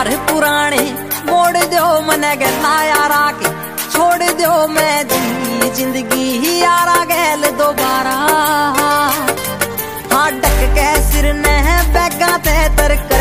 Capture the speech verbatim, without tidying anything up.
यार पुराने मोड़ दो मने गला यारा के, छोड़ दो मैं जी जिंदगी ही यारा गैल दोबारा। हाँ डक के सिर ने बैगा ते तरका